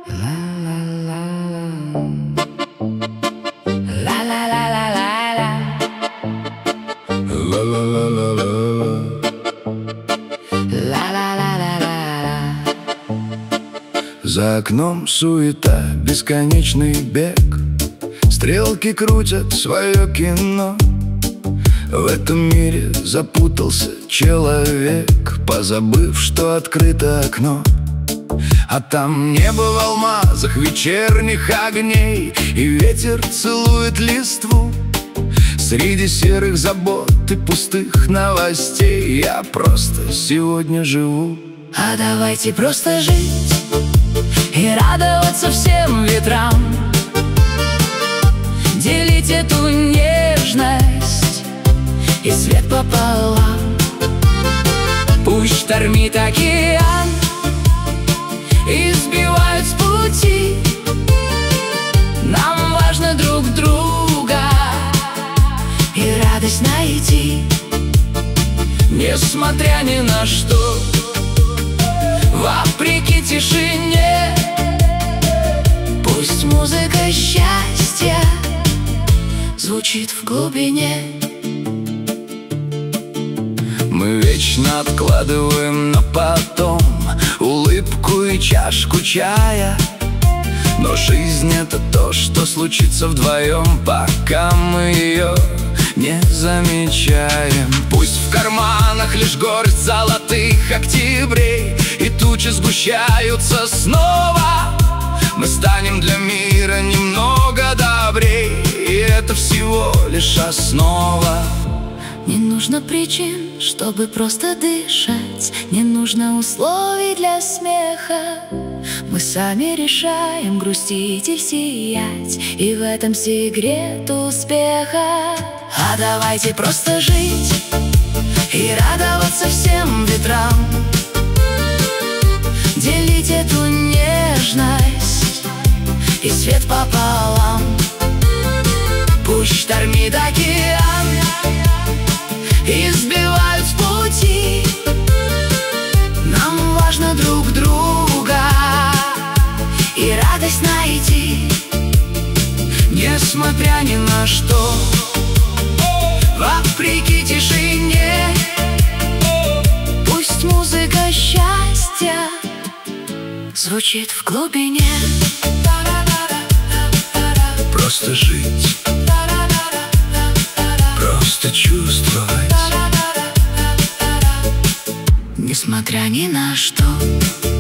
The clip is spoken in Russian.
За окном суета, бесконечный бег, стрелки крутят свое кино. В этом мире запутался человек, позабыв, что открыто окно. А там небо в алмазах вечерних огней, и ветер целует листву. Среди серых забот и пустых новостей я просто сегодня живу. А давайте просто жить и радоваться всем ветрам, делить эту нежность и свет пополам. Пусть штормит океан и сбивают с пути, нам важно друг друга и радость найти. Несмотря ни на что, вопреки тишине, пусть музыка счастья звучит в глубине. Мы вечно откладываем на потом улыбку и чашку чая, но жизнь — это то, что случится вдвоем, пока мы ее не замечаем. Пусть в карманах лишь горсть золотых октябрей, и тучи сгущаются снова, мы станем для мира немного добрей, и это всего лишь основа. Не нужно причин, чтобы просто дышать, не нужно условий для смеха. Мы сами решаем грустить и сиять, и в этом секрет успеха. А давайте просто жить и радоваться всем ветрам, делить эту нежность и свет пополам. Пусть штормит океан и сбивают с пути, нам важно друг друга и радость найти. Несмотря ни на что, вопреки тишине, пусть музыка счастья звучит в глубине. Просто жить, просто чувствовать, несмотря ни на что.